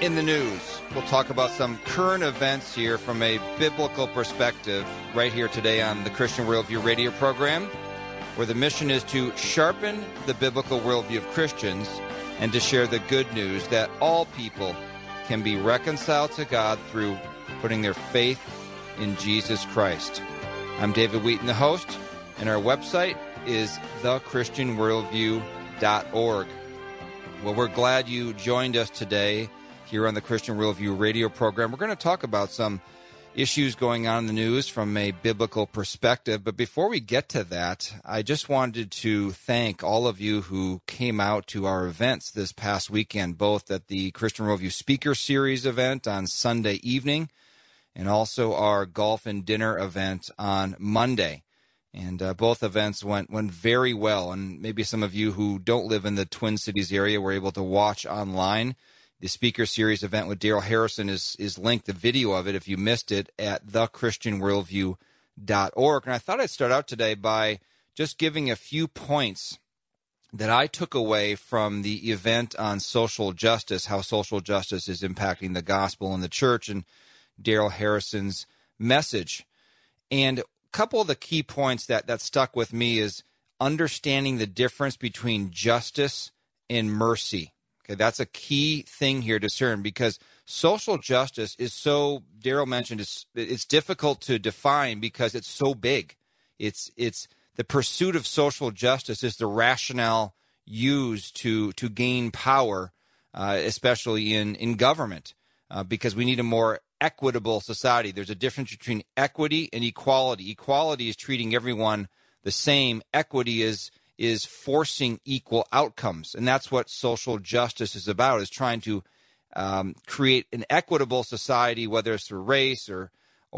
in the news. We'll talk about some current events here from a biblical perspective right here today on the Christian Worldview radio program, where the mission is to sharpen the biblical worldview of Christians and to share the good news that all people can be reconciled to God through putting their faith in Jesus Christ. I'm David Wheaton, the host, and our website is thechristianworldview.org. Well, we're glad you joined us today here on the Christian Worldview radio program. We're going to talk about some issues going on in the news from a biblical perspective. But before we get to that, I just wanted to thank all of you who came out to our events this past weekend, both at the Christian Worldview Speaker Series event on Sunday evening and also our golf and dinner event on Monday. And both events went very well. And maybe some of you who don't live in the Twin Cities area were able to watch online. The Speaker Series event with Daryl Harrison is linked, the video of it, if you missed it, at thechristianworldview.org. And I thought I'd start out today by just giving a few points that I took away from the event on social justice, how social justice is impacting the gospel and the church, and Daryl Harrison's message. And a couple of the key points that stuck with me is understanding the difference between justice and mercy. Okay, that's a key thing here to discern, because social justice is so, Daryl mentioned, it's difficult to define because it's so big. It's the pursuit of social justice is the rationale used to gain power, especially in government, because we need a more equitable society. There's a difference between equity and equality. Equality is treating everyone the same. Equity is forcing equal outcomes. And that's what social justice is about, is trying to create an equitable society, whether it's through race or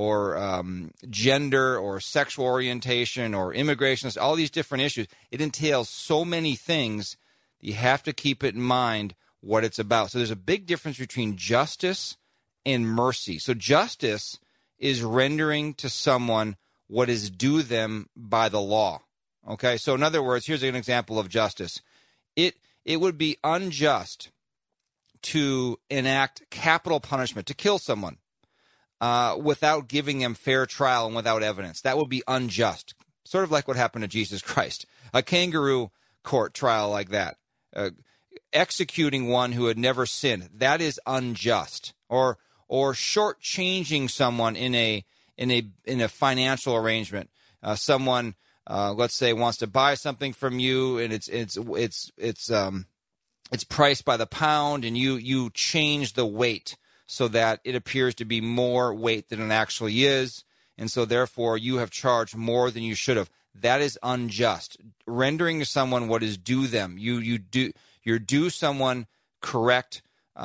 gender or sexual orientation or immigration, all these different issues. It entails so many things. You have to keep it in mind what it's about. So there's a big difference between justice and mercy. So justice is rendering to someone what is due them by the law. Okay, so in other words, here's an example of justice. It would be unjust to enact capital punishment, to kill someone, without giving them fair trial and without evidence. That would be unjust, sort of like what happened to Jesus Christ. A kangaroo court trial like that, executing one who had never sinned, that is unjust. Or shortchanging someone in a financial arrangement, someone. Let's say wants to buy something from you, and it's priced by the pound, and you change the weight so that it appears to be more weight than it actually is, and so therefore you have charged more than you should have. That is unjust. Rendering to someone what is due them. You're due someone correct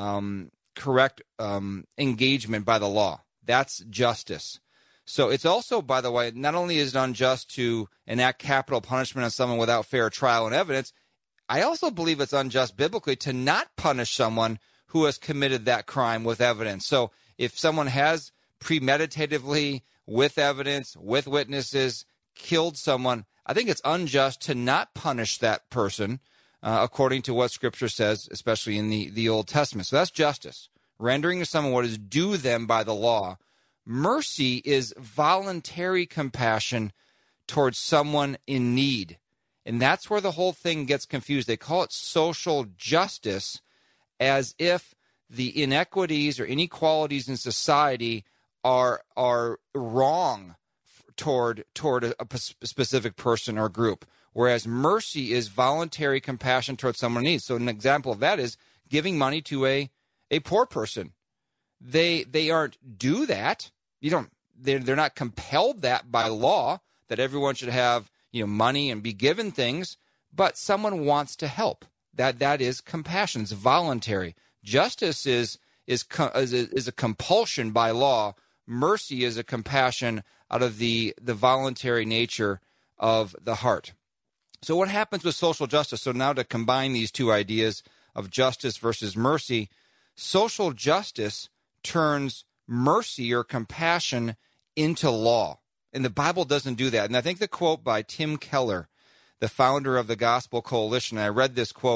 engagement by the law. That's justice. So it's also, by the way, not only is it unjust to enact capital punishment on someone without fair trial and evidence, I also believe it's unjust biblically to not punish someone who has committed that crime with evidence. So if someone has premeditatively, with evidence, with witnesses, killed someone, I think it's unjust to not punish that person according to what Scripture says, especially in the Old Testament. So that's justice, rendering to someone what is due them by the law. Mercy is voluntary compassion towards someone in need. And that's where the whole thing gets confused. They call it social justice as if the inequities or inequalities in society are wrong toward a specific person or group, whereas mercy is voluntary compassion towards someone in need. So an example of that is giving money to a poor person. They aren't due that. They're not compelled that by law, that everyone should have money and be given things, but someone wants to help. That is compassion. It's voluntary. Justice is a compulsion by law. Mercy is a compassion out of the voluntary nature of the heart. So what happens with social justice? So now to combine these two ideas of justice versus mercy, social justice turns mercy or compassion into law. And the Bible doesn't do that. And I think the quote by Tim Keller, the founder of the Gospel Coalition, I read this quote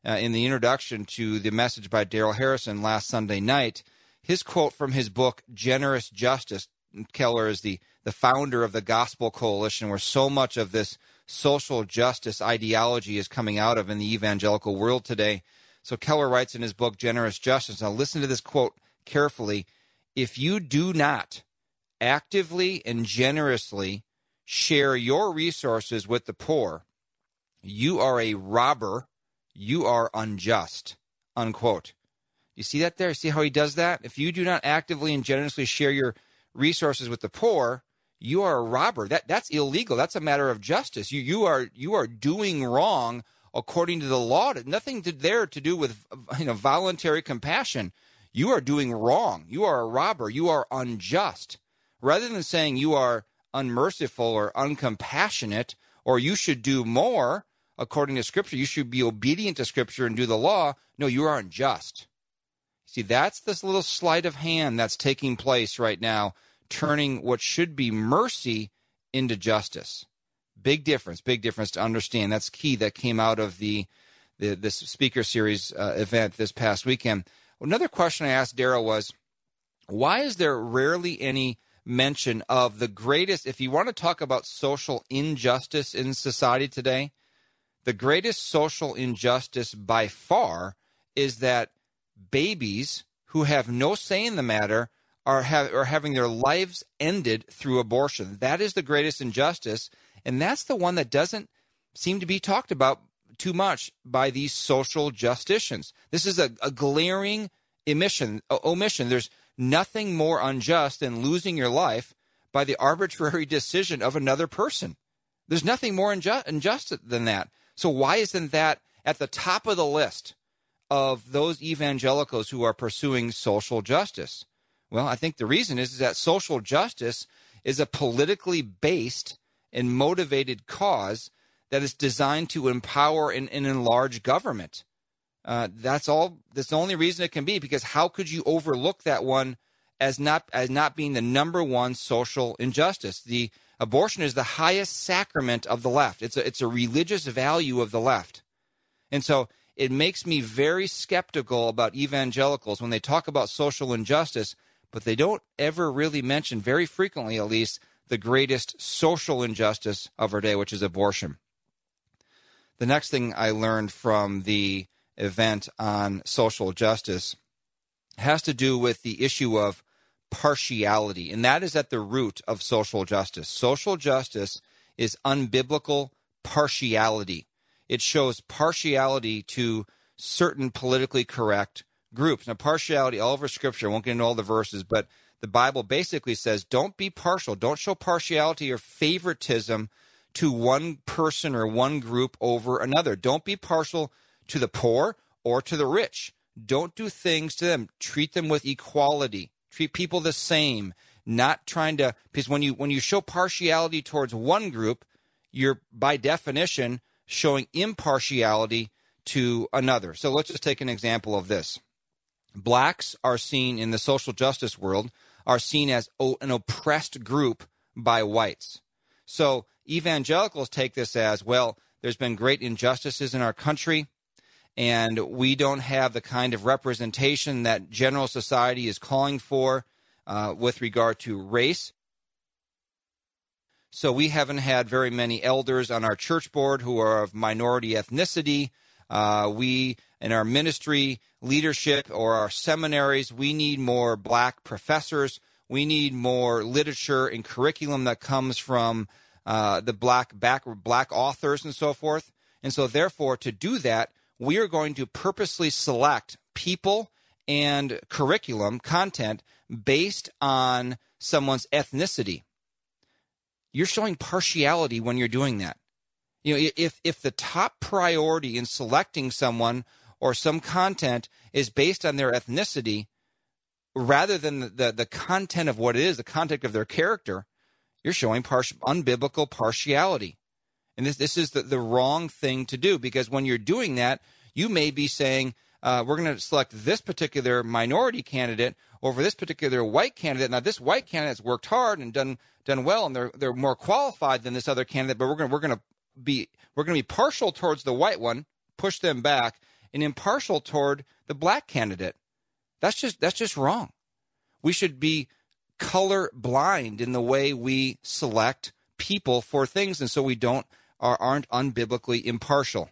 in the introduction to the message by Darrell Harrison last Sunday night, his quote from his book, Generous Justice. Keller is the founder of the Gospel Coalition, where so much of this social justice ideology is coming out of in the evangelical world today. So Keller writes in his book, Generous Justice, now listen to this quote carefully, if you do not actively and generously share your resources with the poor, you are a robber, you are unjust, unquote. You see that there? See how he does that? If you do not actively and generously share your resources with the poor, you are a robber. That's illegal. That's a matter of justice. You are doing wrong according to the law. Nothing there to do with voluntary compassion. You are doing wrong. You are a robber. You are unjust. Rather than saying you are unmerciful or uncompassionate, or you should do more according to Scripture, you should be obedient to Scripture and do the law. No, you are unjust. See, that's this little sleight of hand that's taking place right now, turning what should be mercy into justice. Big difference to understand. That's key. That came out of this speaker series event this past weekend. Another question I asked Darrell was, why is there rarely any mention of the greatest, if you want to talk about social injustice in society today, the greatest social injustice by far is that babies who have no say in the matter are having their lives ended through abortion. That is the greatest injustice, and that's the one that doesn't seem to be talked about too much by these social justicians. This is a glaring omission. There's nothing more unjust than losing your life by the arbitrary decision of another person. There's nothing more unjust than that. So why isn't that at the top of the list of those evangelicals who are pursuing social justice? Well, I think the reason is that social justice is a politically based and motivated cause that is designed to empower and enlarge government. That's all. That's the only reason it can be, because how could you overlook that one as not being the number one social injustice? The abortion is the highest sacrament of the left. It's a religious value of the left. And so it makes me very skeptical about evangelicals when they talk about social injustice, but they don't ever really mention, very frequently at least, the greatest social injustice of our day, which is abortion. The next thing I learned from the event on social justice has to do with the issue of partiality, and that is at the root of social justice. Social justice is unbiblical partiality. It shows partiality to certain politically correct groups. Now, partiality, all over Scripture, I won't get into all the verses, but the Bible basically says don't be partial. Don't show partiality or favoritism to one person or one group over another. Don't be partial to the poor or to the rich. Don't do things to them. Treat them with equality. Treat people the same. Not trying to, because when you show partiality towards one group, you're by definition showing impartiality to another. So let's just take an example of this. Blacks are seen in the social justice world, are seen as an oppressed group by whites. So evangelicals take this as, well, there's been great injustices in our country, and we don't have the kind of representation that general society is calling for with regard to race. So we haven't had very many elders on our church board who are of minority ethnicity. We, in our ministry leadership or our seminaries, we need more black professors. We need more literature and curriculum that comes from the black authors and so forth. And so therefore, to do that, we are going to purposely select people and curriculum content based on someone's ethnicity. You're showing partiality when you're doing that. You know, if the top priority in selecting someone or some content is based on their ethnicity, rather than the content of what it is, the content of their character, you're showing unbiblical partiality. And this is the wrong thing to do, because when you're doing that, you may be saying, we're going to select this particular minority candidate over this particular white candidate. Now, this white candidate's worked hard and done well, and they're more qualified than this other candidate, but we're going to be partial towards the white one, push them back, and impartial toward the black candidate. That's just wrong. We should be color blind in the way we select people for things, and so we aren't unbiblically impartial.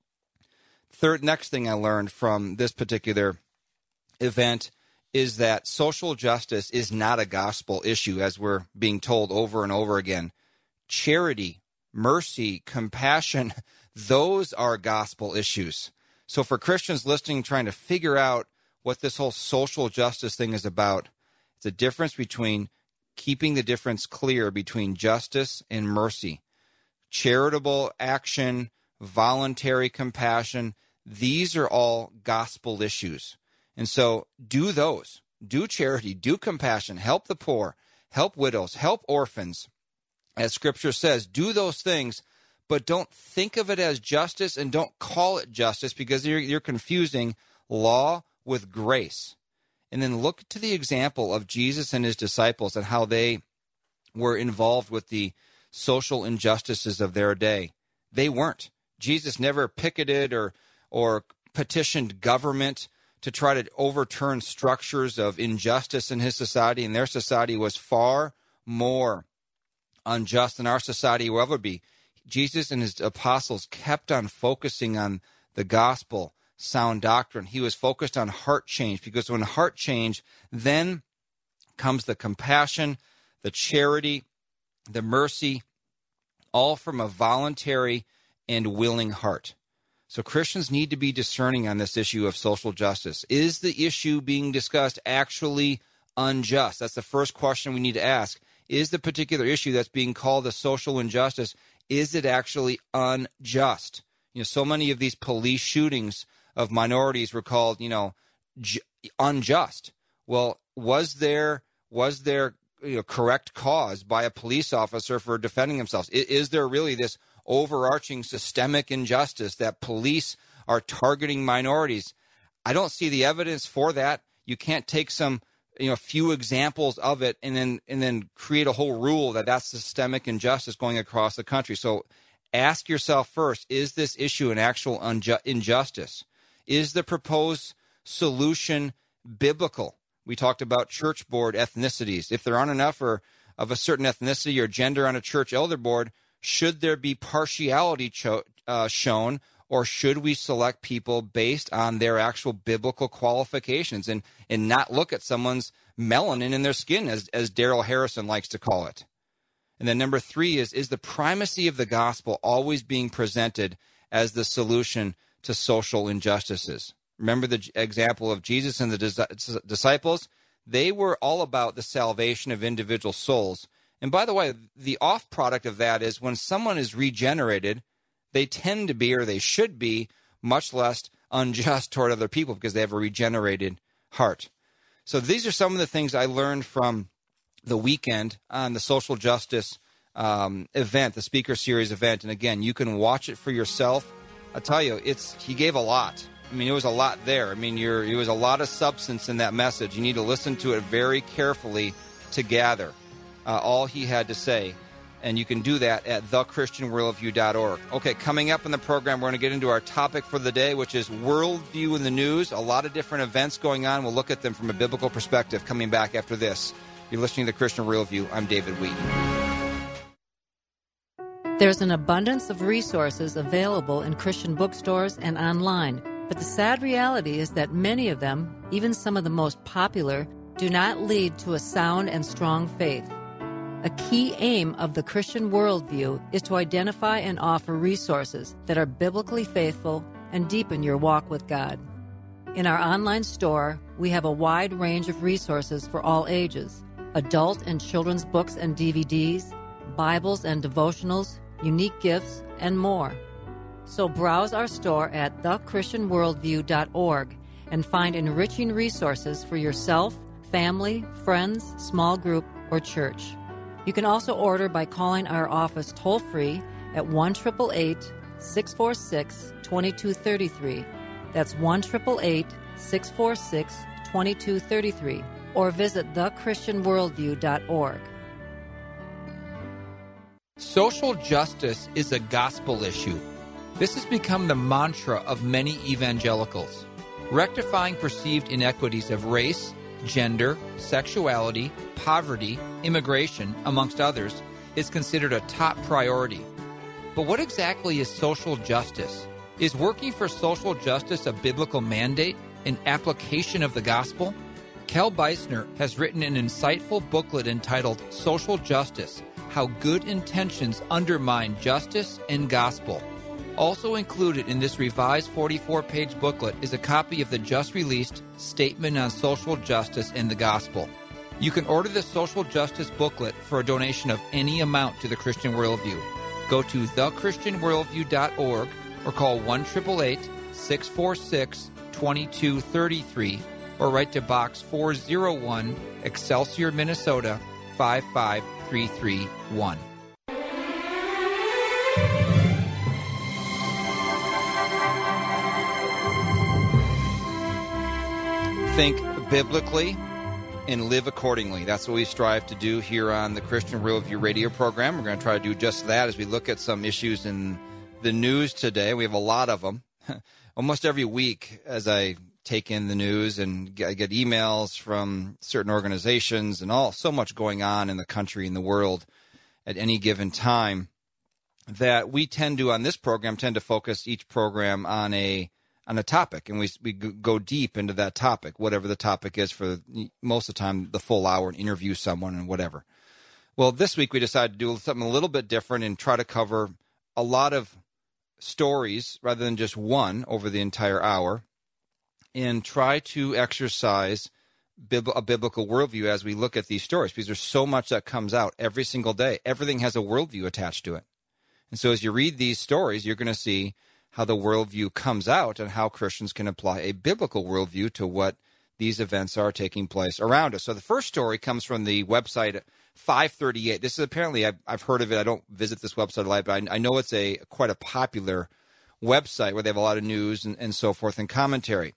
Next thing I learned from this particular event is that social justice is not a gospel issue, as we're being told over and over again. Charity, mercy, compassion, those are gospel issues. So for Christians listening, trying to figure out what this whole social justice thing is about, it's a difference between keeping the difference clear between justice and mercy. Charitable action, voluntary compassion, these are all gospel issues. And so do those. Do charity, do compassion, help the poor, help widows, help orphans. As Scripture says, do those things, but don't think of it as justice and don't call it justice, because you're confusing law with grace. And then look to the example of Jesus and his disciples and how they were involved with the social injustices of their day. They weren't. Jesus never picketed or petitioned government to try to overturn structures of injustice in his society, and their society was far more unjust than our society will ever be. Jesus and his apostles kept on focusing on the gospel, sound doctrine. He was focused on heart change, because when heart change, then comes the compassion, the charity, the mercy, all from a voluntary and willing heart. So Christians need to be discerning on this issue of social justice. Is the issue being discussed actually unjust? That's the first question we need to ask. Is the particular issue that's being called a social injustice, is it actually unjust? So many of these police shootings of minorities were called, unjust. Well, was there correct cause by a police officer for defending themselves? Is there really this overarching systemic injustice that police are targeting minorities? I don't see the evidence for that. You can't take some few examples of it and then create a whole rule that's systemic injustice going across the country. So ask yourself first, is this issue an actual injustice? Is the proposed solution biblical? We talked about church board ethnicities. If there aren't enough of a certain ethnicity or gender on a church elder board, should there be partiality shown, or should we select people based on their actual biblical qualifications and not look at someone's melanin in their skin, as Daryl Harrison likes to call it? And then number 3 is the primacy of the gospel always being presented as the solution to social injustices? Remember the example of Jesus and the disciples? They were all about the salvation of individual souls. And by the way, the off product of that is when someone is regenerated, they tend to be, or they should be, much less unjust toward other people because they have a regenerated heart. So these are some of the things I learned from the weekend on the social justice event, the speaker series event. And again, you can watch it for yourself. I'll tell you, he gave a lot. I mean, it was a lot there. I mean, it was a lot of substance in that message. You need to listen to it very carefully to gather all he had to say. And you can do that at thechristianworldview.org. Okay, coming up in the program, we're going to get into our topic for the day, which is worldview in the news. A lot of different events going on. We'll look at them from a biblical perspective coming back after this. You're listening to The Christian Worldview. I'm David Wheaton. There's an abundance of resources available in Christian bookstores and online. But the sad reality is that many of them, even some of the most popular, do not lead to a sound and strong faith. A key aim of the Christian worldview is to identify and offer resources that are biblically faithful and deepen your walk with God. In our online store, we have a wide range of resources for all ages: adult and children's books and DVDs, Bibles and devotionals, unique gifts, and more. So browse our store at thechristianworldview.org and find enriching resources for yourself, family, friends, small group, or church. You can also order by calling our office toll-free at 1-888-646-2233. That's 1-888-646-2233. Or visit thechristianworldview.org. Social justice is a gospel issue. This has become the mantra of many evangelicals. Rectifying perceived inequities of race, gender, sexuality, poverty, immigration, amongst others, is considered a top priority. But what exactly is social justice? Is working for social justice a biblical mandate, an application of the gospel? Kel Beisner has written an insightful booklet entitled Social Justice: How Good Intentions Undermine Justice and Gospel. Also included in this revised 44-page booklet is a copy of the just-released Statement on Social Justice and the Gospel. You can order the Social Justice booklet for a donation of any amount to the Christian Worldview. Go to thechristianworldview.org or call 1-888-646-2233 or write to Box 401, Excelsior, Minnesota 55331. Think biblically and live accordingly. That's what we strive to do here on the Christian Worldview radio program. We're going to try to do just that as we look at some issues in the news today. We have a lot of them. Almost every week as I take in the news and I get emails from certain organizations and so much going on in the country and the world at any given time, that we tend to, on this program, focus each program on a topic, and we go deep into that topic, whatever the topic is, for most of the time, the full hour, and interview someone and whatever. Well, this week we decided to do something a little bit different and try to cover a lot of stories rather than just one over the entire hour, and try to exercise a biblical worldview as we look at these stories, because there's so much that comes out every single day. Everything has a worldview attached to it. And so as you read these stories, you're going to see how the worldview comes out and how Christians can apply a biblical worldview to what these events are taking place around us. So the first story comes from the website 538. This is apparently, I've heard of it. I don't visit this website a lot, but I know it's quite a popular website where they have a lot of news and so forth and commentary.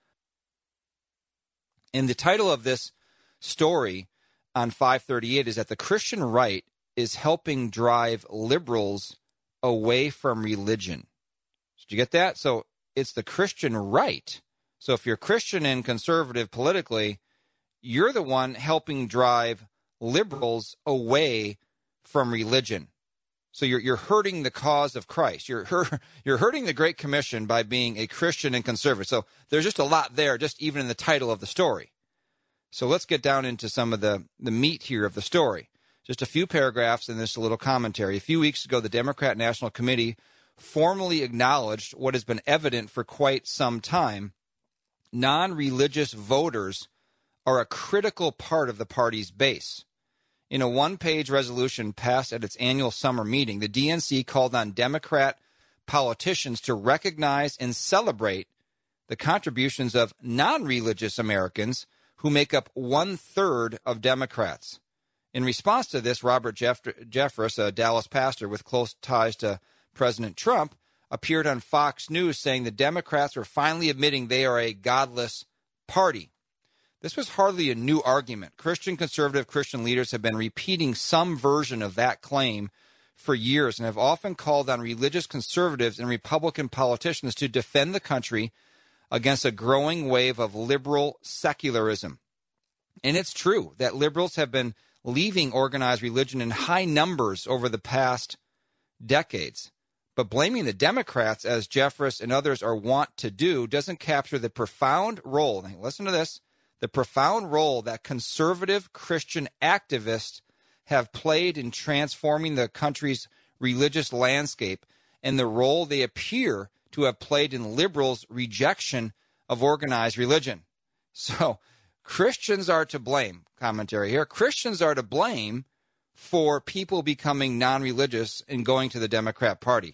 And the title of this story on 538 is that the Christian right is helping drive liberals away from religion. Did you get that? So it's the Christian right. So if you're Christian and conservative politically, you're the one helping drive liberals away from religion. So you're hurting the cause of Christ. You're hurting the Great Commission by being a Christian and conservative. So there's just a lot there, just even in the title of the story. So let's get down into some of the meat here of the story. Just a few paragraphs and this little commentary. A few weeks ago, the Democrat National Committee formally acknowledged what has been evident for quite some time. Non-religious voters are a critical part of the party's base. In a one-page resolution passed at its annual summer meeting, the DNC called on Democrat politicians to recognize and celebrate the contributions of non-religious Americans who make up 1/3 of Democrats. In response to this, Robert Jeffress, a Dallas pastor with close ties to President Trump, appeared on Fox News saying the Democrats are finally admitting they are a godless party. This was hardly a new argument. Conservative Christian leaders have been repeating some version of that claim for years and have often called on religious conservatives and Republican politicians to defend the country against a growing wave of liberal secularism. And it's true that liberals have been leaving organized religion in high numbers over the past decades. But blaming the Democrats, as Jeffress and others are wont to do, doesn't capture the profound role, now listen to this, the profound role that conservative Christian activists have played in transforming the country's religious landscape and the role they appear to have played in liberals' rejection of organized religion. So Christians are to blame, commentary here, Christians are to blame for people becoming non-religious and going to the Democrat Party.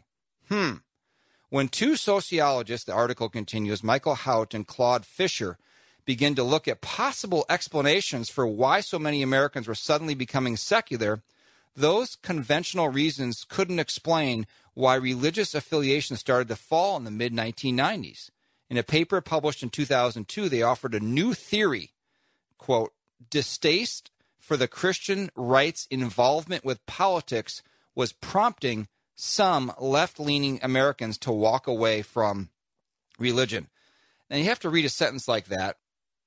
When two sociologists, the article continues, Michael Hout and Claude Fisher, begin to look at possible explanations for why so many Americans were suddenly becoming secular, those conventional reasons couldn't explain why religious affiliation started to fall in the mid-1990s. In a paper published in 2002, they offered a new theory, quote, distaste for the Christian right's involvement with politics was prompting some left-leaning Americans to walk away from religion. Now, you have to read a sentence like that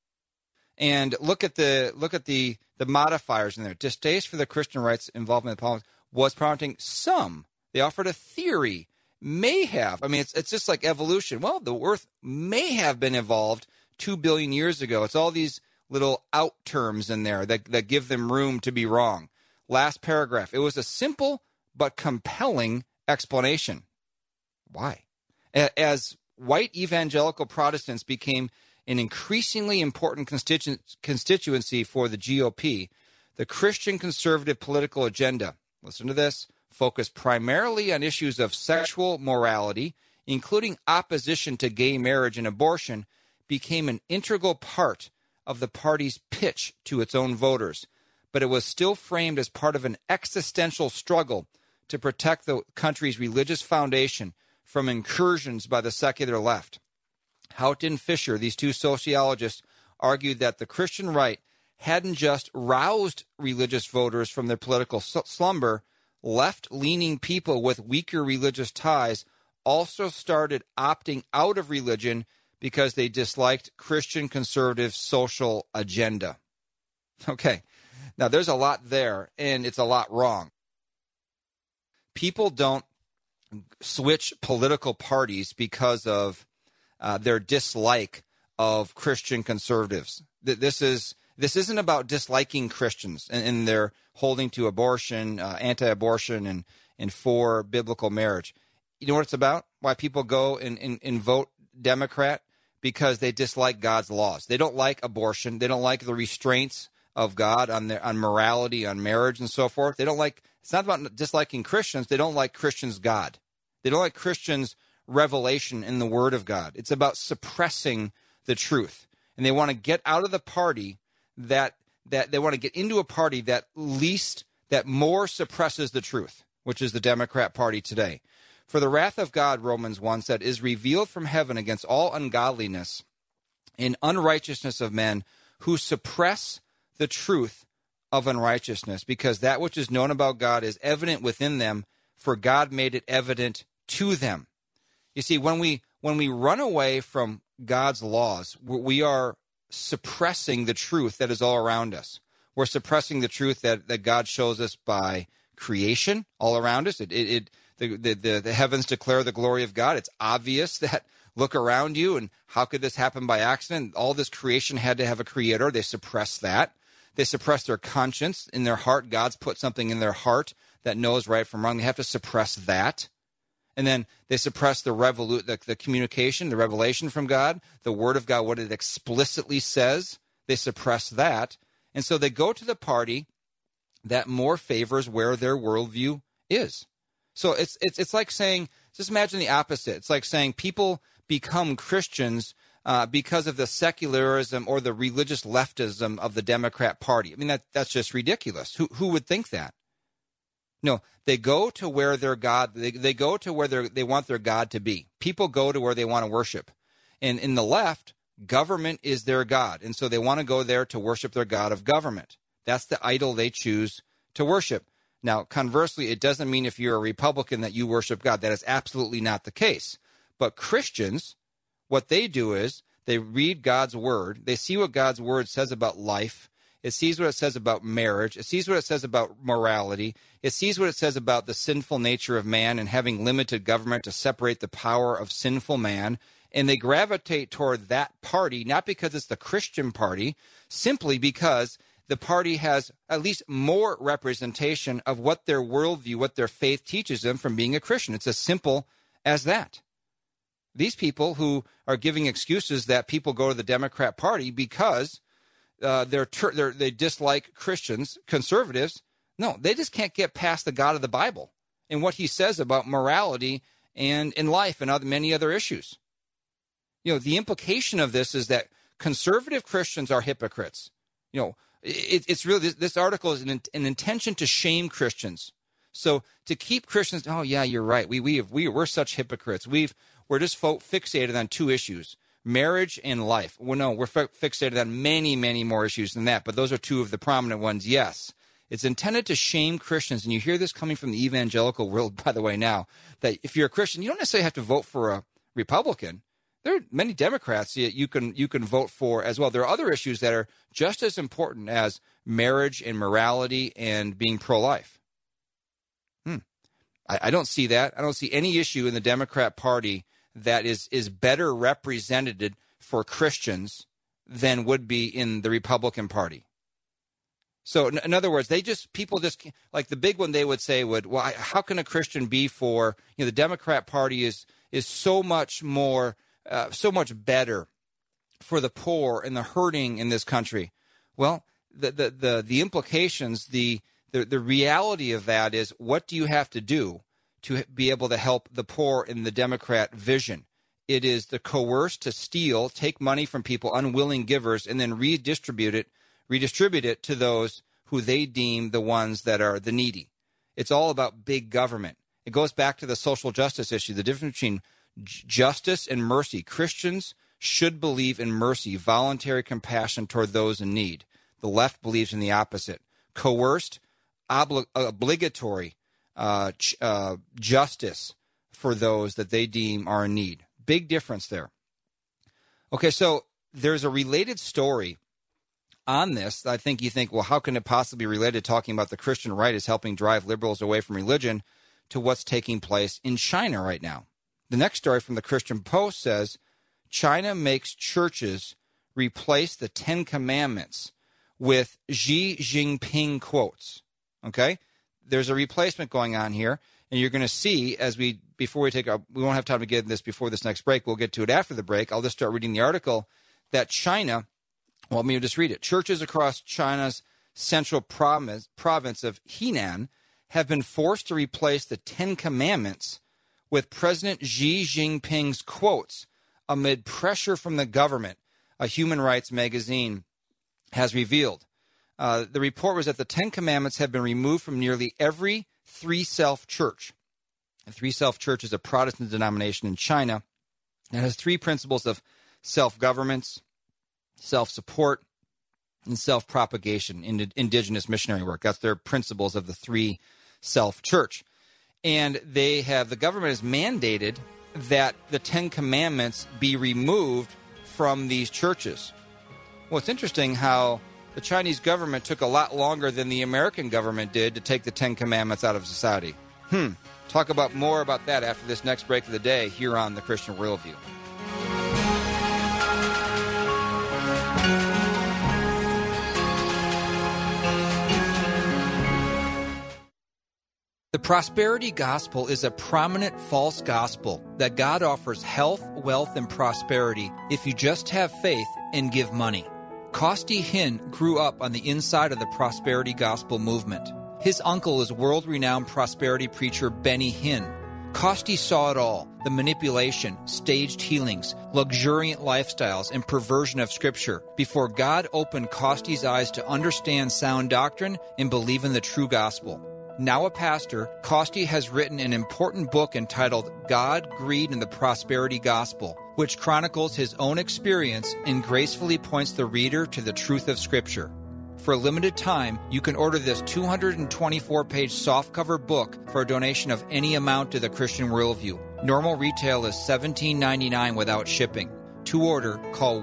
and look at the modifiers in there. Distaste for the Christian rights involvement in politics was prompting some. They offered a theory. May have. I mean, it's just like evolution. Well, the earth may have been evolved 2 billion years ago. It's all these little out terms in there that give them room to be wrong. Last paragraph. It was a simple but compelling explanation. Why? As white evangelical Protestants became an increasingly important constituency for the GOP, the Christian conservative political agenda, listen to this, focused primarily on issues of sexual morality, including opposition to gay marriage and abortion, became an integral part of the party's pitch to its own voters. But it was still framed as part of an existential struggle to protect the country's religious foundation from incursions by the secular left. Houghton and Fisher, these two sociologists, argued that the Christian right hadn't just roused religious voters from their political slumber. Left-leaning people with weaker religious ties also started opting out of religion because they disliked Christian conservative social agenda. Okay, now there's a lot there, and it's a lot wrong. People don't switch political parties because of their dislike of Christian conservatives. This isn't about disliking Christians and their holding to abortion, anti-abortion, and for biblical marriage. You know what it's about? Why people go and vote Democrat? Because they dislike God's laws. They don't like abortion. They don't like the restraints of God on morality, on marriage, and so forth. They don't like. It's not about disliking Christians. They don't like Christians' God. They don't like Christians' revelation in the Word of God. It's about suppressing the truth, and they want to get out of the party that they want to get into a party that more suppresses the truth, which is the Democrat Party today. For the wrath of God, Romans 1 said, is revealed from heaven against all ungodliness and unrighteousness of men who suppress the truth of unrighteousness, because that which is known about God is evident within them, for God made it evident to them. You see, when we run away from God's laws, we are suppressing the truth that is all around us. We're suppressing the truth that God shows us by creation all around us. The heavens declare the glory of God. It's obvious that look around you, and how could this happen by accident? All this creation had to have a creator. They suppress that. They suppress their conscience in their heart. God's put something in their heart that knows right from wrong. They have to suppress that. And then they suppress the communication, the revelation from God, the Word of God, what it explicitly says. They suppress that. And so they go to the party that more favors where their worldview is. So it's like saying, just imagine the opposite. It's like saying people become Christians because of the secularism or the religious leftism of the Democrat Party. I mean, that's just ridiculous. Who would think that? No, they go to where their God, they go to where they want their God to be. People go to where they want to worship. And in the left, government is their God. And so they want to go there to worship their God of government. That's the idol they choose to worship. Now, conversely, it doesn't mean if you're a Republican that you worship God. That is absolutely not the case. But Christians, what they do is they read God's word. They see what God's word says about life. It sees what it says about marriage. It sees what it says about morality. It sees what it says about the sinful nature of man and having limited government to separate the power of sinful man. And they gravitate toward that party, not because it's the Christian party, simply because the party has at least more representation of what their worldview, what their faith teaches them from being a Christian. It's as simple as that. These people who are giving excuses that people go to the Democrat Party because they dislike Christians, conservatives. No, they just can't get past the God of the Bible and what he says about morality and in life and many other issues. You know, the implication of this is that conservative Christians are hypocrites. You know, it's really, this article is an intention to shame Christians. So to keep Christians, oh yeah, you're right. We're such hypocrites. We're just fixated on two issues, marriage and life. Well, no, we're fixated on many, many more issues than that. But those are two of the prominent ones. Yes, It's intended to shame Christians, and you hear this coming from the evangelical world, by the way, now, that if you're a Christian, you don't necessarily have to vote for a Republican. There are many Democrats that you can vote for as well. There are other issues that are just as important as marriage and morality and being pro-life. I don't see that. I don't see any issue in the Democrat Party that is better represented for Christians than would be in the Republican Party. So in other words, people just like the big one they would say well, how can a Christian be for, the Democrat Party is so much more, so much better for the poor and the hurting in this country. Well, the implications, the reality of that is, what do you have to do to be able to help the poor in the Democrat vision? It is to coerce, to steal, take money from people, unwilling givers, and then redistribute it to those who they deem the ones that are the needy. It's all about big government. It goes back to the social justice issue, the difference between justice and mercy. Christians should believe in mercy, voluntary compassion toward those in need. The left believes in the opposite. Coerced, obligatory justice for those that they deem are in need. Big difference there. Okay, so there's a related story on this. I think you think, well, how can it possibly be related, talking about the Christian right is helping drive liberals away from religion, to what's taking place in China right now? The next story from the Christian Post says, China makes churches replace the 10 Commandments with Xi Jinping quotes. Okay? There's a replacement going on here, and you're going to see we won't have time to get this before this next break. We'll get to it after the break. I'll just start reading the article that China, let me just read it. Churches across China's central province of Henan have been forced to replace the 10 Commandments with President Xi Jinping's quotes amid pressure from the government, a human rights magazine has revealed. The report was that the 10 Commandments have been removed from nearly every Three Self church. The Three Self Church is a Protestant denomination in China that has three principles of self-governance, self-support, and self-propagation in indigenous missionary work. That's their principles of the Three Self Church. And the government has mandated that the 10 Commandments be removed from these churches. Well, it's interesting how the Chinese government took a lot longer than the American government did to take the 10 Commandments out of society. Talk about more about that after this next break of the day here on The Christian Worldview. The prosperity gospel is a prominent false gospel that God offers health, wealth, and prosperity if you just have faith and give money. Costi Hinn grew up on the inside of the prosperity gospel movement. His uncle is world-renowned prosperity preacher Benny Hinn. Costi saw it all: the manipulation, staged healings, luxuriant lifestyles, and perversion of Scripture before God opened Costi's eyes to understand sound doctrine and believe in the true gospel. Now a pastor, Costi has written an important book entitled God, Greed, and the Prosperity Gospel, which chronicles his own experience and gracefully points the reader to the truth of Scripture. For a limited time, you can order this 224-page softcover book for a donation of any amount to the Christian Worldview. Normal retail is $17.99 without shipping. To order, call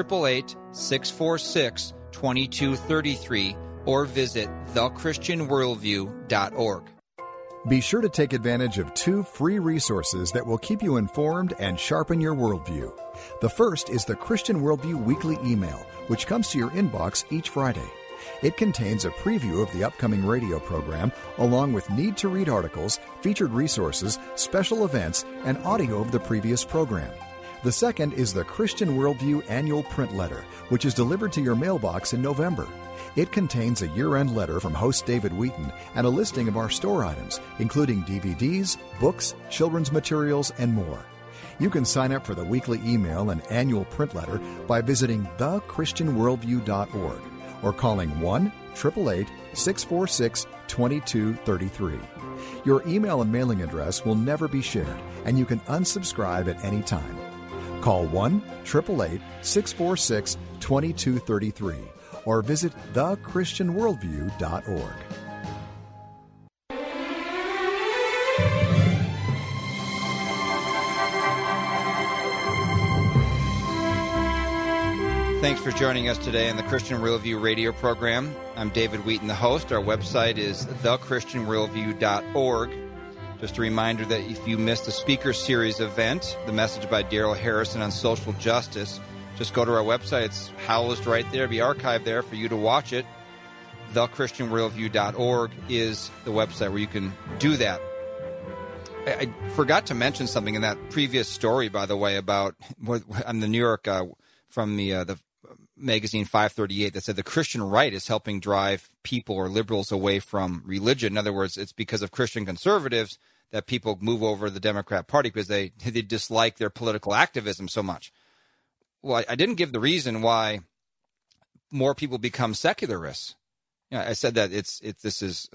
1-888-646-2233 or visit thechristianworldview.org. Be sure to take advantage of 2 free resources that will keep you informed and sharpen your worldview. The first is the Christian Worldview Weekly Email, which comes to your inbox each Friday. It contains a preview of the upcoming radio program, along with need-to-read articles, featured resources, special events, and audio of the previous program. The second is the Christian Worldview Annual Print Letter, which is delivered to your mailbox in November. It contains a year-end letter from host David Wheaton and a listing of our store items, including DVDs, books, children's materials, and more. You can sign up for the weekly email and annual print letter by visiting thechristianworldview.org or calling 1-888-646-2233. Your email and mailing address will never be shared, and you can unsubscribe at any time. Call 1-888-646-2233 or visit thechristianworldview.org. Thanks for joining us today on the Christian Worldview radio program. I'm David Wheaton, the host. Our website is thechristianworldview.org. Just a reminder that if you missed the speaker series event, the message by Daryl Harrison on social justice, just go to our website. It's housed right there. It'll be archived there for you to watch it. thechristianworldview.org is the website where you can do that. I forgot to mention something in that previous story, by the way, about on the New York from the magazine 538 that said the Christian right is helping drive people or liberals away from religion. In other words, it's because of Christian conservatives that people move over to the Democrat Party because they dislike their political activism so much. Well, I didn't give the reason why more people become secularists. You know, I said that this is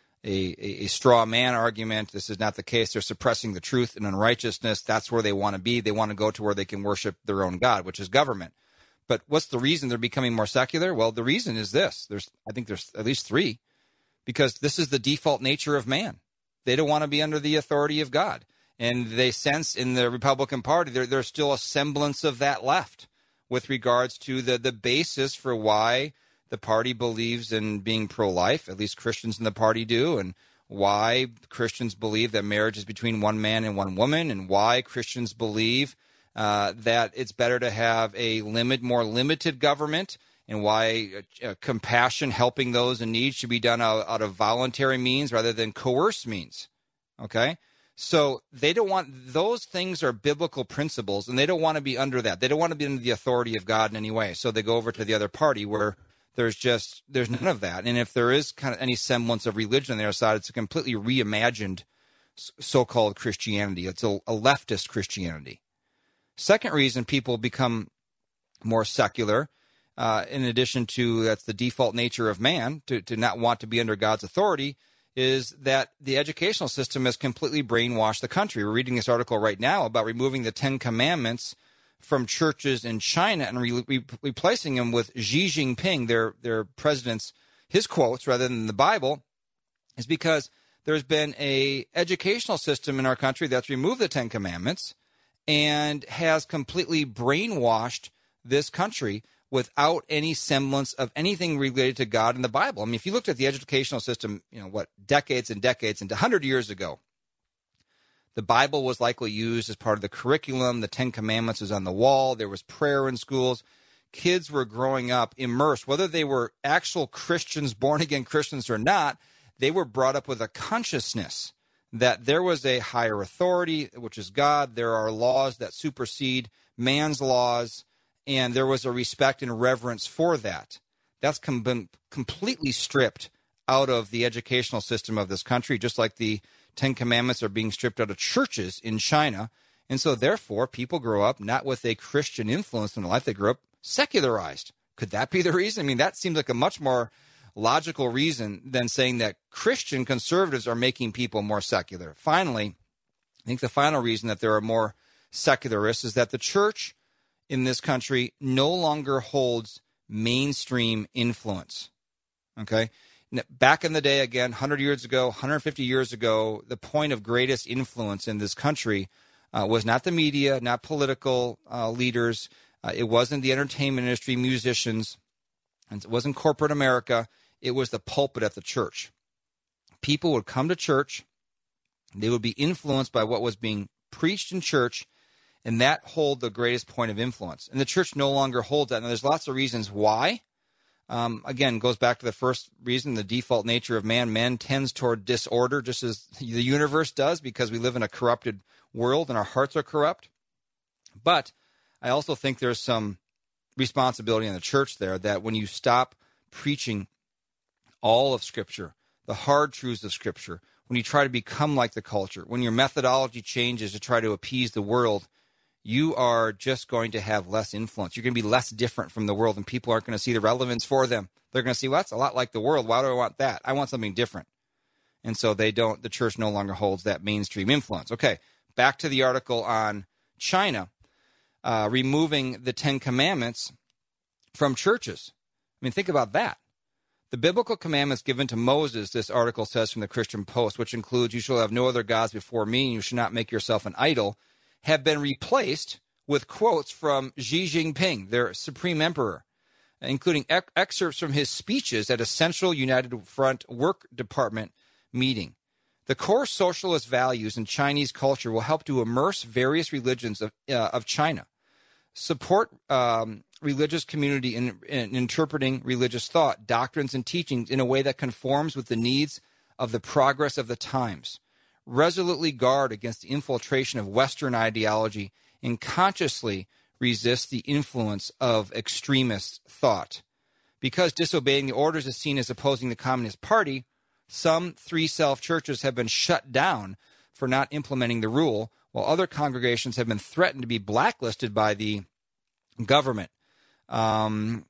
a straw man argument. This is not the case. They're suppressing the truth and unrighteousness. That's where they want to be. They want to go to where they can worship their own God, which is government. But what's the reason they're becoming more secular? Well, the reason is this. I think there's at least three, because this is the default nature of man. They don't want to be under the authority of God. And they sense in the Republican Party there's still a semblance of that left with regards to the basis for why the party believes in being pro-life, at least Christians in the party do, and why Christians believe that marriage is between one man and one woman, and why Christians believe that it's better to have a more limited government, and why compassion, helping those in need, should be done out of voluntary means rather than coerced means. Okay? So they don't want, those things are biblical principles, and they don't want to be under that. They don't want to be under the authority of God in any way. So they go over to the other party where there's none of that. And if there is kind of any semblance of religion on their side, it's a completely reimagined so-called Christianity. It's a leftist Christianity. Second reason people become more secular, in addition to that's the default nature of man, to not want to be under God's authority, is that the educational system has completely brainwashed the country. We're reading this article right now about removing the Ten Commandments from churches in China and replacing them with Xi Jinping, their president's, his quotes rather than the Bible, is because there's been a educational system in our country that's removed the Ten Commandments and has completely brainwashed this country without any semblance of anything related to God and the Bible. I mean, if you looked at the educational system, decades and decades, and 100 years ago, the Bible was likely used as part of the curriculum. The Ten Commandments was on the wall. There was prayer in schools. Kids were growing up immersed, whether they were actual Christians, born-again Christians or not, they were brought up with a consciousness that there was a higher authority, which is God. There are laws that supersede man's laws, and there was a respect and reverence for that. That's been completely stripped out of the educational system of this country, just like the Ten Commandments are being stripped out of churches in China. And so, therefore, people grow up not with a Christian influence in their life. They grow up secularized. Could that be the reason? I mean, that seems like a much more logical reason than saying that Christian conservatives are making people more secular. Finally, I think the final reason that there are more secularists is that the church in this country no longer holds mainstream influence. Okay? Back in the day, again, 100 years ago, 150 years ago, the point of greatest influence in this country was not the media, not political leaders. It wasn't the entertainment industry, musicians. And it wasn't corporate America. It was the pulpit at the church. People would come to church. They would be influenced by what was being preached in church, and that hold the greatest point of influence. And the church no longer holds that. Now, there's lots of reasons why. Again, goes back to the first reason, the default nature of man. Man tends toward disorder, just as the universe does, because we live in a corrupted world and our hearts are corrupt. But I also think there's some responsibility in the church there, that when you stop preaching all of Scripture, the hard truths of Scripture, when you try to become like the culture, when your methodology changes to try to appease the world, you are just going to have less influence. You're going to be less different from the world, and people aren't going to see the relevance for them. They're going to see, well, that's a lot like the world. Why do I want that? I want something different. And so the church no longer holds that mainstream influence. Okay, back to the article on China, removing the Ten Commandments from churches. I mean, think about that. The biblical commandments given to Moses, this article says from the Christian Post, which includes, you shall have no other gods before me, and you shall not make yourself an idol, have been replaced with quotes from Xi Jinping, their supreme emperor, including excerpts from his speeches at a Central United Front Work Department meeting. The core socialist values in Chinese culture will help to immerse various religions of China, support religious community in interpreting religious thought, doctrines, and teachings in a way that conforms with the needs of the progress of the times, resolutely guard against the infiltration of Western ideology, and consciously resist the influence of extremist thought. Because disobeying the orders is seen as opposing the Communist Party, some Three Self churches have been shut down for not implementing the rule, while other congregations have been threatened to be blacklisted by the government. One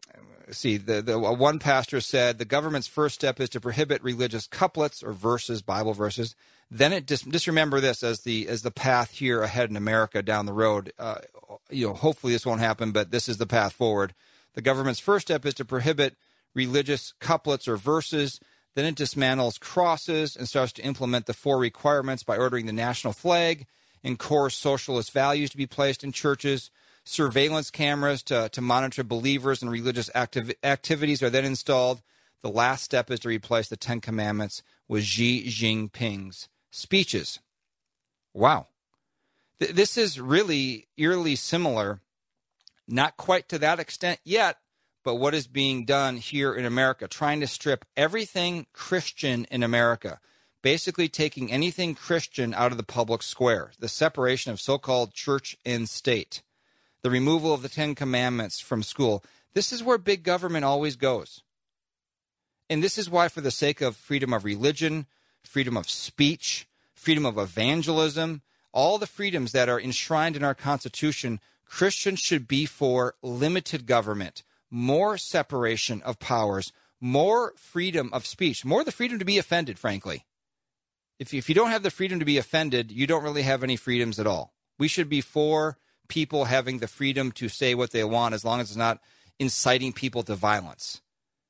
pastor said the government's first step is to prohibit religious couplets or verses, Bible verses. Then it just remember this as the path here ahead in America down the road. Hopefully this won't happen, but this is the path forward. The government's first step is to prohibit religious couplets or verses. Then it dismantles crosses and starts to implement the 4 requirements by ordering the national flag and core socialist values to be placed in churches. Surveillance cameras to monitor believers and religious activities are then installed. The last step is to replace the 10 Commandments with Xi Jinping's speeches. Wow. This is really eerily similar, not quite to that extent yet, but what is being done here in America, trying to strip everything Christian in America, basically taking anything Christian out of the public square, the separation of so-called church and state, the removal of the 10 Commandments from school. This is where big government always goes. And this is why, for the sake of freedom of religion, freedom of speech, freedom of evangelism, all the freedoms that are enshrined in our Constitution, Christians should be for limited government, more separation of powers, more freedom of speech, more the freedom to be offended, frankly. If you don't have the freedom to be offended, you don't really have any freedoms at all. We should be for people having the freedom to say what they want as long as it's not inciting people to violence,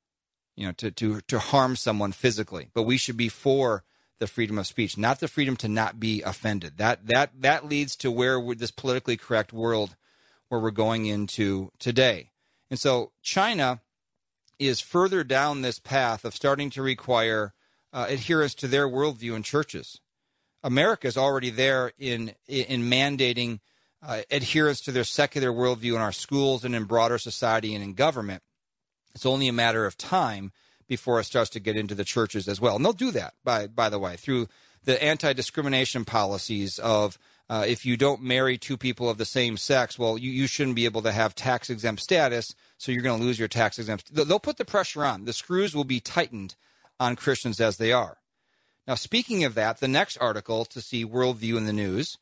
to harm someone physically. But we should be for the freedom of speech, not the freedom to not be offended. That leads to this politically correct world where we're going into today. And so China is further down this path of starting to require adherence to their worldview in churches. America is already there in mandating adherence to their secular worldview in our schools and in broader society and in government. It's only a matter of time before it starts to get into the churches as well. And they'll do that, by the way, through the anti-discrimination policies of if you don't marry 2 people of the same sex, well, you shouldn't be able to have tax-exempt status, so you're going to lose your tax-exempt. They'll put the pressure on. The screws will be tightened on Christians as they are. Now, speaking of that, the next article to see worldview in the news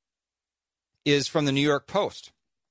is from the New York Post.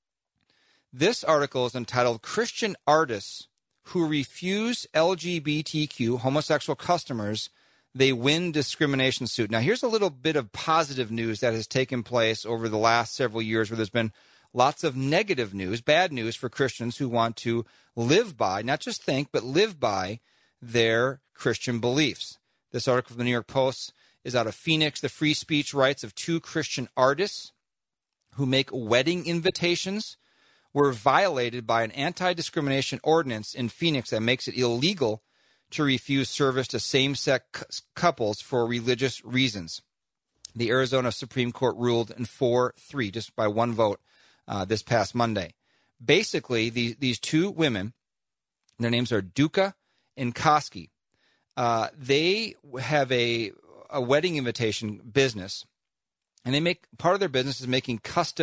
This article is entitled Christian Artists Who Refuse LGBTQ Homosexual Customers, They Win Discrimination Suit. Now, here's a little bit of positive news that has taken place over the last several years where there's been lots of negative news, bad news for Christians who want to live by, not just think, but live by their Christian beliefs. This article from the New York Post is out of Phoenix. The free speech rights of 2 Christian artists who make wedding invitations were violated by an anti-discrimination ordinance in Phoenix that makes it illegal to refuse service to same-sex couples for religious reasons. The Arizona Supreme Court ruled in 4-3, just by 1 vote, this past Monday. Basically, these 2 women, their names are Duca and Koski. They have a wedding invitation business, and they make part of their business is making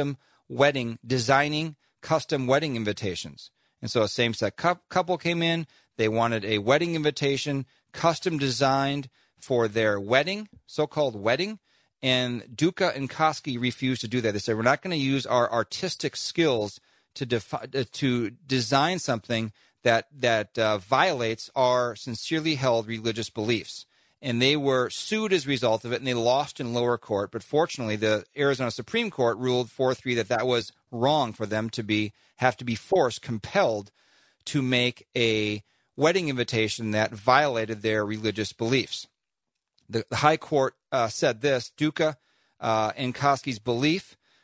designing custom wedding invitations. And so a same-sex couple came in. They wanted a wedding invitation custom designed for their wedding, so-called wedding, and Duca and Koski refused to do that. They said, we're not going to use our artistic skills to design something that violates our sincerely held religious beliefs. And they were sued as a result of it, and they lost in lower court. But fortunately, the Arizona Supreme Court ruled 4-3 that was wrong for them to have to be compelled to make a wedding invitation that violated their religious beliefs. The High Court said this: Duca and Koski's belief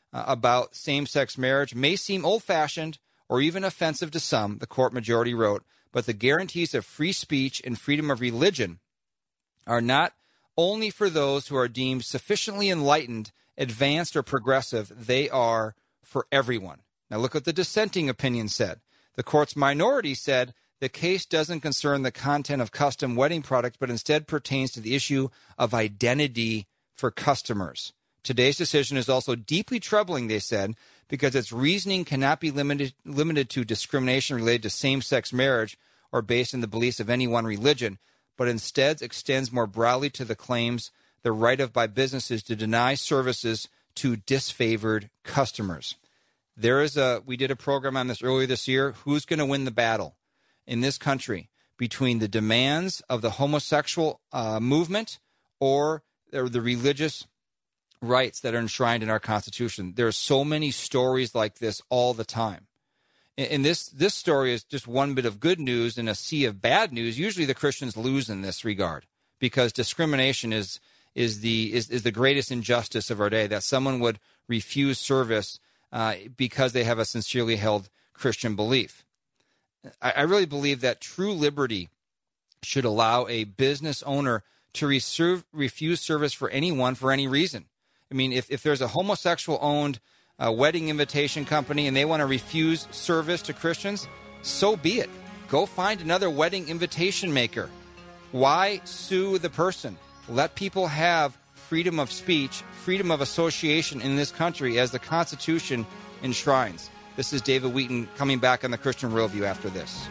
about same-sex marriage may seem old-fashioned or even offensive to some, the court majority wrote, but the guarantees of free speech and freedom of religion are not only for those who are deemed sufficiently enlightened, advanced, or progressive, they are for everyone. Now look what the dissenting opinion said. The court's minority said the case doesn't concern the content of custom wedding products, but instead pertains to the issue of identity for customers. Today's decision is also deeply troubling, they said, because its reasoning cannot be limited to discrimination related to same-sex marriage or based on the beliefs of any one religion, but instead extends more broadly to the claims the right of by businesses to deny services to disfavored customers. We did a program on this earlier this year. Who's going to win the battle in this country between the demands of the homosexual movement or the religious rights that are enshrined in our Constitution? There are so many stories like this all the time. And this story is just one bit of good news in a sea of bad news. Usually the Christians lose in this regard because discrimination is the greatest injustice of our day, that someone would refuse service because they have a sincerely held Christian belief. I really believe that true liberty should allow a business owner to refuse service for anyone for any reason. I mean, if there's a homosexual-owned wedding invitation company and they want to refuse service to Christians, so be it. Go find another wedding invitation maker. Why sue the person? Let people have freedom of speech, freedom of association in this country as the Constitution enshrines. This is David Wheaton coming back on the Christian Worldview after this.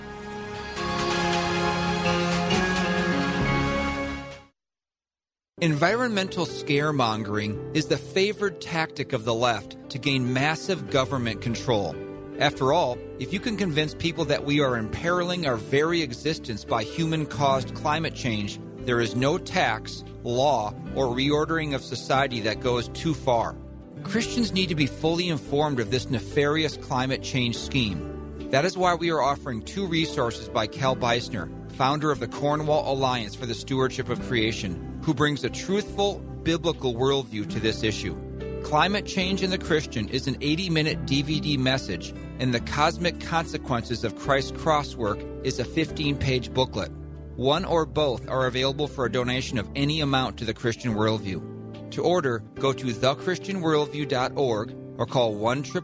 Environmental scaremongering is the favored tactic of the left to gain massive government control. After all, if you can convince people that we are imperiling our very existence by human-caused climate change, there is no tax, law, or reordering of society that goes too far. Christians need to be fully informed of this nefarious climate change scheme. That is why we are offering 2 resources by Cal Beisner, founder of the Cornwall Alliance for the Stewardship of Creation, who brings a truthful, biblical worldview to this issue. Climate Change in the Christian is an 80-minute DVD message, and The Cosmic Consequences of Christ's Crosswork is a 15-page booklet. One or both are available for a donation of any amount to the Christian Worldview. To order, go to thechristianworldview.org or call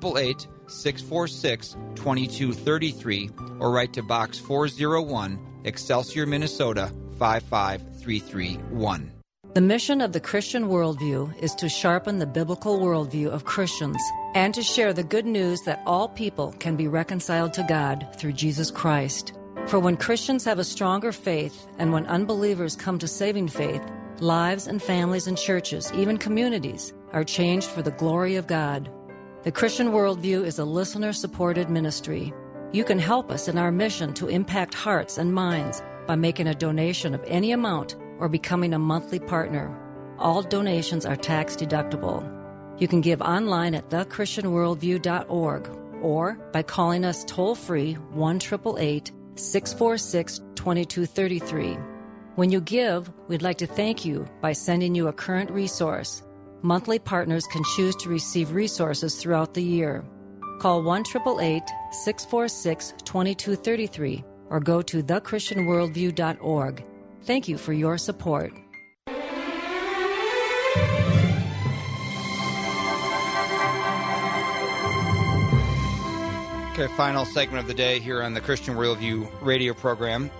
1-888-646-2233 or write to Box 401, Excelsior, Minnesota 55331. The mission of the Christian Worldview is to sharpen the biblical worldview of Christians and to share the good news that all people can be reconciled to God through Jesus Christ. For when Christians have a stronger faith and when unbelievers come to saving faith, lives and families and churches, even communities, are changed for the glory of God. The Christian Worldview is a listener-supported ministry. You can help us in our mission to impact hearts and minds by making a donation of any amount or becoming a monthly partner. All donations are tax-deductible. You can give online at thechristianworldview.org or by calling us toll-free 1-888-646-2233. When you give, we'd like to thank you by sending you a current resource. Monthly partners can choose to receive resources throughout the year. Call 1-888-646-2233 or go to thechristianworldview.org. Thank you for your support. Okay, final segment of the day here on the Christian Worldview radio program.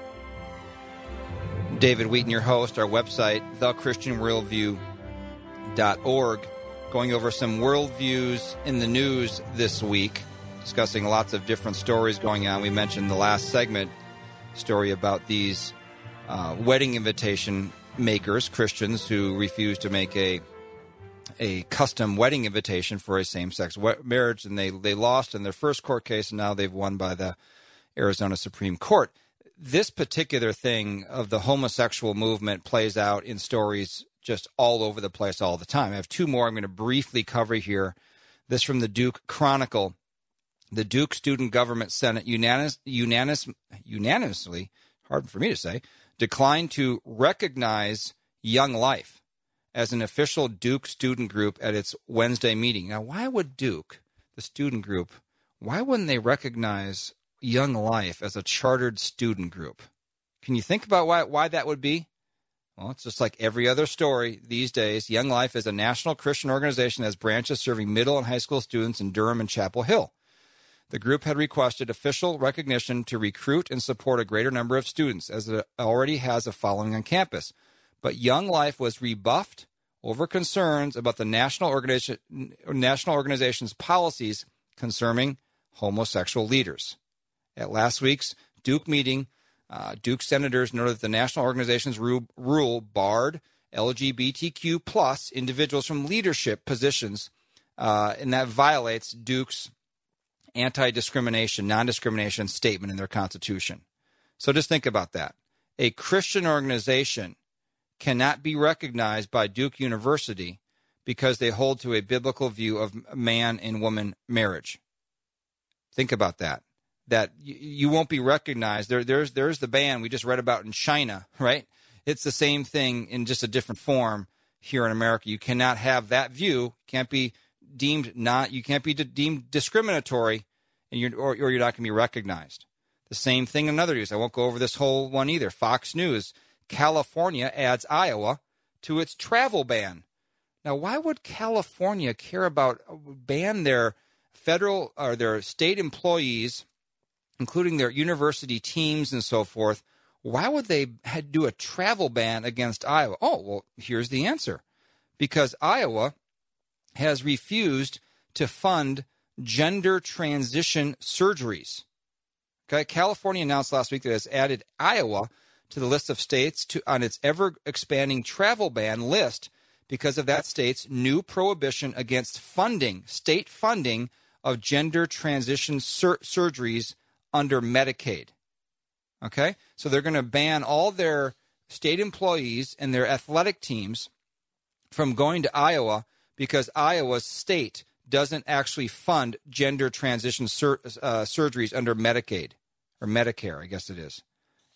David Wheaton, your host. Our website, thechristianworldview.org, going over some worldviews in the news this week, discussing lots of different stories going on. We mentioned the last segment story about these wedding invitation makers, Christians who refuse to make a custom wedding invitation for a same-sex marriage, and they lost in their first court case, and now they've won by the Arizona Supreme Court. This particular thing of the homosexual movement plays out in stories just all over the place all the time. I have 2 more I'm going to briefly cover here. This from the Duke Chronicle. The Duke Student Government Senate unanimously, hard for me to say, declined to recognize young life as an official Duke student group at its Wednesday meeting. Now, why would Duke, the student group, why wouldn't they recognize Young Life as a chartered student group? Can you think about why that would be? Well, it's just like every other story these days. Young Life is a national Christian organization that has branches serving middle and high school students in Durham and Chapel Hill. The group had requested official recognition to recruit and support a greater number of students, as it already has a following on campus. But Young Life was rebuffed over concerns about the national organization's policies concerning homosexual leaders. At last week's Duke meeting, Duke senators noted that the national organization's rule barred LGBTQ plus individuals from leadership positions, and that violates Duke's anti-discrimination, non-discrimination statement in their constitution. So just think about that. A Christian organization cannot be recognized by Duke University because they hold to a biblical view of man and woman marriage. Think about that. That you won't be recognized. There's the ban we just read about in China, right? It's the same thing in just a different form here in America. You cannot have that view. Can't be deemed you can't be deemed discriminatory, and you're not going to be recognized. The same thing in other news. I won't go over this whole one either. Fox News: California adds Iowa to its travel ban. Now, why would California care about ban their federal or their state employees, including their university teams and so forth? Why would they do a travel ban against Iowa? Oh, well, here's the answer. Because Iowa has refused to fund gender transition surgeries. Okay, California announced last week that it has added Iowa to the list of states on its ever-expanding travel ban list because of that state's new prohibition against state funding of gender transition surgeries under Medicaid. Okay, so they're going to ban all their state employees and their athletic teams from going to Iowa because Iowa's state doesn't actually fund gender transition surgeries under Medicaid, or Medicare, I guess it is.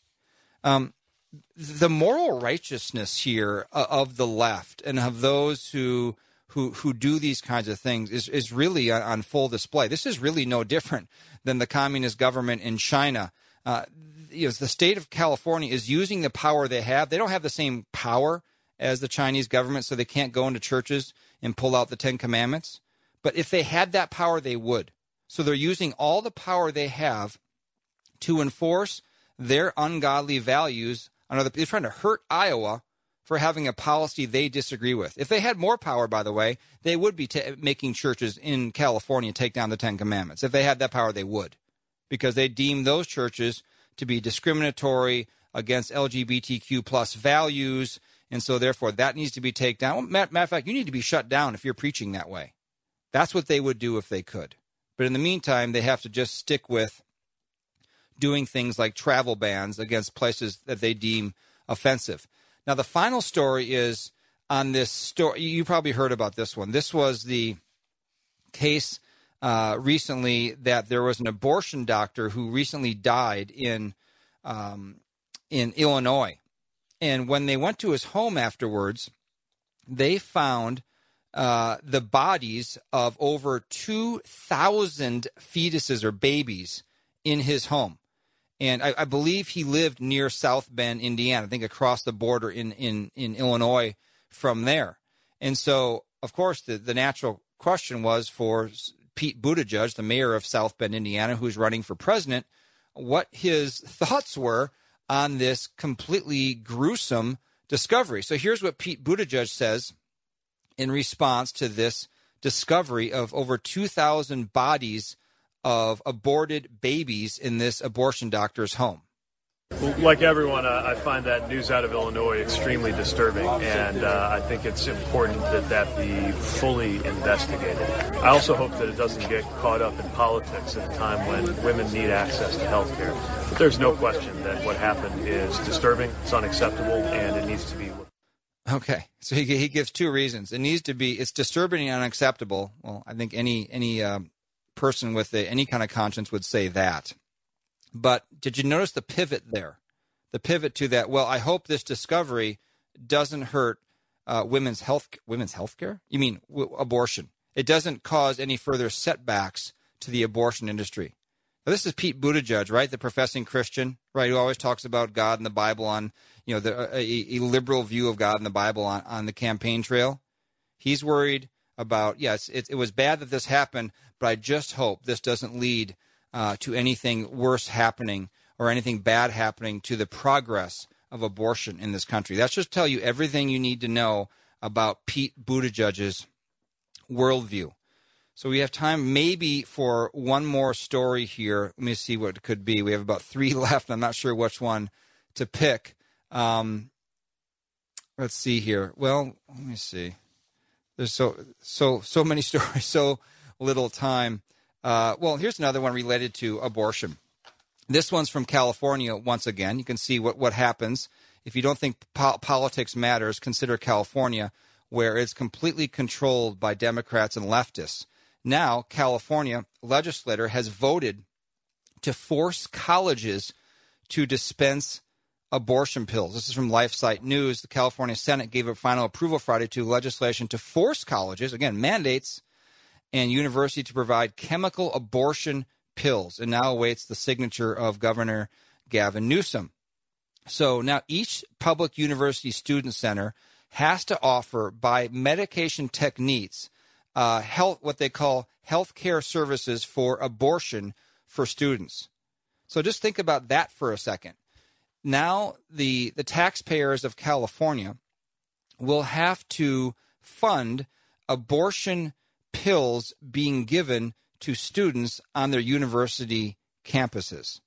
The moral righteousness here of the left and of those who do these kinds of things is really on full display. This is really no different than the communist government in China. The state of California is using the power they have. They don't have the same power as the Chinese government, so they can't go into churches and pull out the Ten Commandments. But if they had that power, they would. So they're using all the power they have to enforce their ungodly values on other people. They're trying to hurt Iowa for having a policy they disagree with. If they had more power, by the way, they would be making churches in California take down the Ten Commandments. If they had that power, they would, because they deem those churches to be discriminatory against LGBTQ plus values, and so therefore that needs to be taken down. Well, matter of fact, you need to be shut down if you're preaching that way. That's what they would do if they could. But in the meantime, they have to just stick with doing things like travel bans against places that they deem offensive. Now, the final story is on this story. You probably heard about this one. This was the case recently that there was an abortion doctor who recently died in Illinois. And when they went to his home afterwards, they found the bodies of over 2,000 fetuses or babies in his home. And I believe he lived near South Bend, Indiana, I think across the border in Illinois from there. And so, of course, the natural question was for Pete Buttigieg, the mayor of South Bend, Indiana, who's running for president, what his thoughts were on this completely gruesome discovery. So here's what Pete Buttigieg says in response to this discovery of over 2,000 bodies of aborted babies in this abortion doctor's home. Like everyone, I find that news out of Illinois extremely disturbing, and I think it's important that be fully investigated. I also hope that it doesn't get caught up in politics at a time when women need access to health care. But there's no question that what happened is disturbing, it's unacceptable, and it needs to be. Okay, so he gives two reasons. It's disturbing and unacceptable. Well, I think any person with any kind of conscience would say that. But did you notice the pivot there? The pivot to that, well, I hope this discovery doesn't hurt women's health care? You mean abortion? It doesn't cause any further setbacks to the abortion industry. Now, this is Pete Buttigieg, right? The professing Christian, right? Who always talks about God and the Bible on, a liberal view of God and the Bible on the campaign trail. He's worried about, yes, it was bad that this happened, but I just hope this doesn't lead to anything worse happening or anything bad happening to the progress of abortion in this country. That's just tell you everything you need to know about Pete Buttigieg's worldview. So we have time maybe for one more story here. Let me see what it could be. We have about 3 left. I'm not sure which one to pick. Let's see here. Well, let me see. There's so many stories, so little time. Well, here's another one related to abortion. This one's from California once again. You can see what happens. If you don't think politics matters, consider California, where it's completely controlled by Democrats and leftists. Now, California legislature has voted to force colleges to dispense abortion pills. This is from LifeSite News. The California Senate gave a final approval Friday to legislation to force colleges, again, mandates, and university to provide chemical abortion pills, and now awaits the signature of Governor Gavin Newsom. So now each public university student center has to offer, by medication techniques, what they call healthcare services for abortion for students. So just think about that for a second. Now the taxpayers of California will have to fund abortion pills being given to students on their university campuses.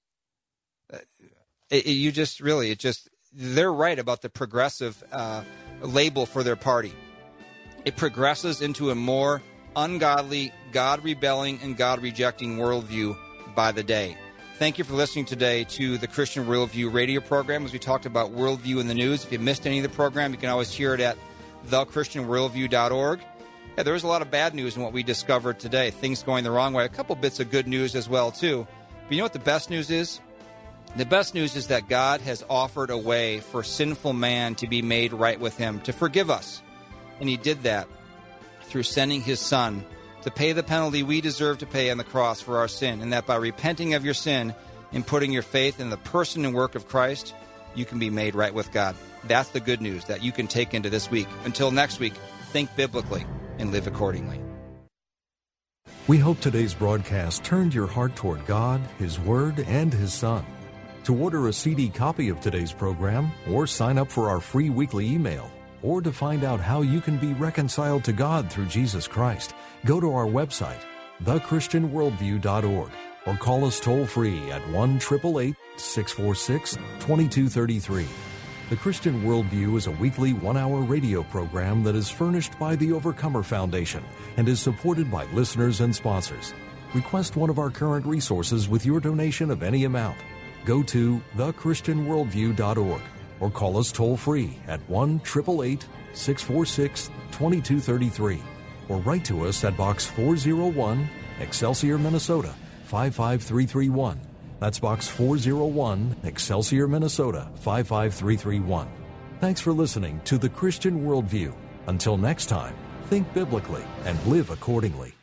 They're right about the progressive label for their party. It progresses into a more ungodly, God-rebelling, and God-rejecting worldview by the day. Thank you for listening today to the Christian Worldview radio program as we talked about worldview in the news. If you missed any of the program, you can always hear it at thechristianworldview.org. Yeah, there was a lot of bad news in what we discovered today, things going the wrong way. A couple bits of good news as well, too. But you know what the best news is? The best news is that God has offered a way for sinful man to be made right with him, to forgive us. And he did that through sending his son to pay the penalty we deserve to pay on the cross for our sin, and that by repenting of your sin and putting your faith in the person and work of Christ, you can be made right with God. That's the good news that you can take into this week. Until next week, think biblically and live accordingly. We hope today's broadcast turned your heart toward God, His Word, and His Son. To order a CD copy of today's program, or sign up for our free weekly email, or to find out how you can be reconciled to God through Jesus Christ, go to our website, thechristianworldview.org, or call us toll-free at 1-888-646-2233. The Christian Worldview is a weekly 1-hour radio program that is furnished by the Overcomer Foundation and is supported by listeners and sponsors. Request one of our current resources with your donation of any amount. Go to thechristianworldview.org or call us toll-free at 1-888-646-2233 or write to us at Box 401, Excelsior, Minnesota, 55331. That's Box 401, Excelsior, Minnesota, 55331. Thanks for listening to The Christian Worldview. Until next time, think biblically and live accordingly.